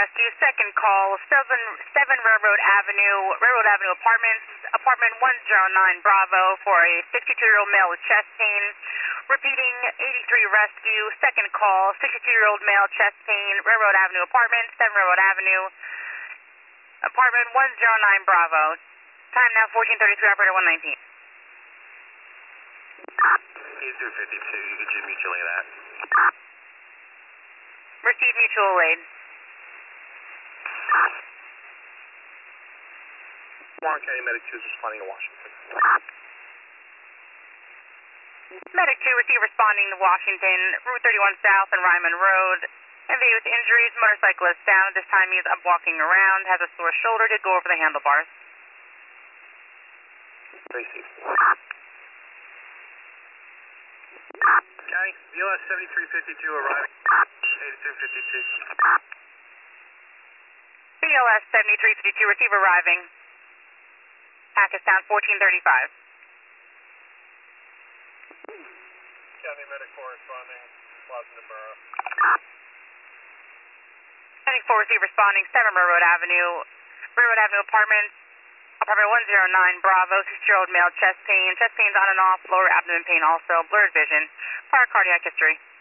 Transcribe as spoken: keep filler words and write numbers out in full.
Rescue, second call, seven, seven Railroad Avenue, Railroad Avenue Apartments, apartment one zero nine Bravo for a sixty-two-year-old male with chest pain. Repeating, eighty-three Rescue, second call, sixty-two-year-old male, chest pain, Railroad Avenue Apartments, seven Railroad Avenue, apartment one zero nine Bravo. Time now fourteen thirty-three, operator one nineteen. Easy fifty-two, you get your mutual aid at. Receive mutual aid. Warren County Medic two is responding to Washington. Medic two, receive responding to Washington, Route thirty-one South and Ryman Road. M V with injuries, motorcyclist down. At this time he is up walking around, has a sore shoulder, did go over the handlebars. Tracy. County, B L S seventy-three fifty-two arriving. eighty-two fifty-two. B L S seventy-three fifty-two, receive arriving. Pakistan fourteen thirty-five. County Medic corresponding, Plaza Borough. Medic four, receive responding, seven Railroad Avenue, Railroad Avenue Apartments, apartment one zero nine Bravo, six-year-old male, chest pain, chest pains on and off, lower abdomen pain also, blurred vision, prior cardiac history.